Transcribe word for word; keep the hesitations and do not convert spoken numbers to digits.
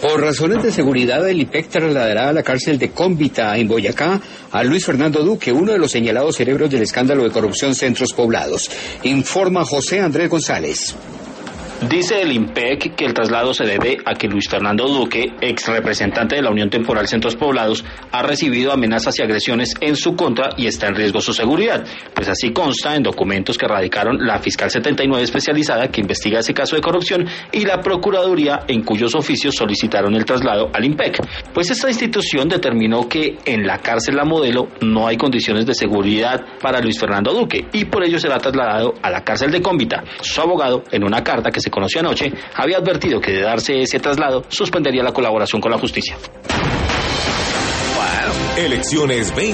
Por razones de seguridad, el I P E C trasladará a la cárcel de Cómbita, en Boyacá, a Luis Fernando Duque, uno de los señalados cerebros del escándalo de corrupción Centros Poblados. Informa José Andrés González. Dice el I N P E C que el traslado se debe a que Luis Fernando Duque, ex representante de la Unión Temporal Centros Poblados, ha recibido amenazas y agresiones en su contra y está en riesgo su seguridad. Pues así consta en documentos que radicaron la Fiscal setenta y nueve especializada que investiga ese caso de corrupción y la Procuraduría, en cuyos oficios solicitaron el traslado al I N P E C. Pues esta institución determinó que en la cárcel La Modelo no hay condiciones de seguridad para Luis Fernando Duque y por ello será trasladado a la cárcel de Cómbita. Su abogado, en una carta que se conoció anoche, había advertido que de darse ese traslado suspendería la colaboración con la justicia. Elecciones veinte